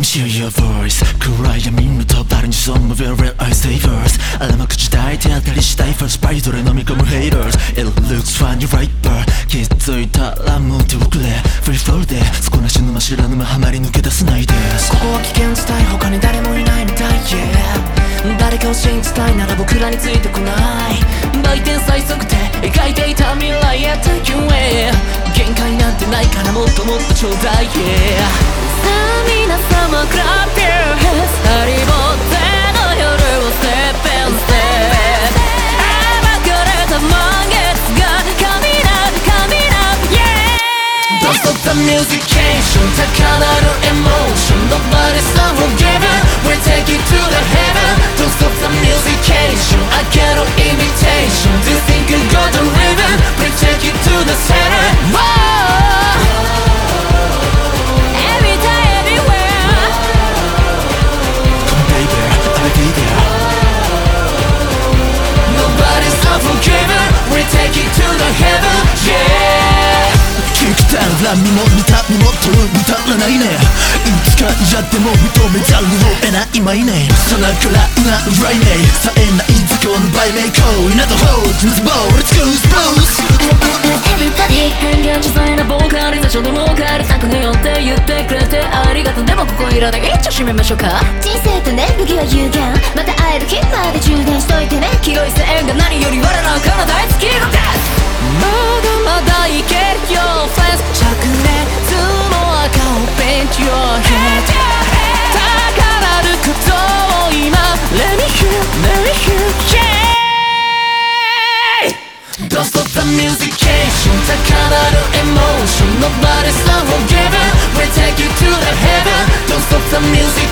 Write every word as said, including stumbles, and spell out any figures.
hear your voice暗闇のと바른 지점 Where will I stay first 알람아口抱いて当たりしたい First bite どれ飲み込む haters It looks funny right but 気づいたらもう手遅れ Free flow で底なし沼知らぬ間はまり抜け出せないですここは危険地帯他に誰もいないみたい Yeah 誰かを信じたいなら僕らについてこない売店最速で描いていた未来へ Take you away 限界なんてないからもっともっとちょうだい Yeah さあ皆様 Clap your hands ハリボテの夜を Step and Step 暴かれた満月が Coming up Coming up Yeah Don't stop the musication 高鳴る emotion Nobody's unforgiven We take it to the heaven Don't stop the musication I get no imitation Do you think you got the rhythm We take it to the center Whoa Every time, everywhere Come baby, I'll be there Nobody's unforgiven We take it to the heaven Yeah 極端な身も見た身もと見たらないねいつかやっても認めざるを得ない My name さなからなライネさえない絶叫の売名行為など Hold Let's go Let's go Let's go Everybody 変幻自在なボーカリゼーションのローカル作によって言ってくれてありがとうでもここいらない一応締めましょうか人生とね武器は有限また会える日まで充電しといてね黄色い線が何より我らから大好きなんですまだまだいけるよ Friends 灼熱の赤を Paint your head 高鳴ることを今 Let me hear Let me hear Yeah Don't stop the musication 高鳴る emotion Nobody's unforgiven We take you to the heaven Don't stop the music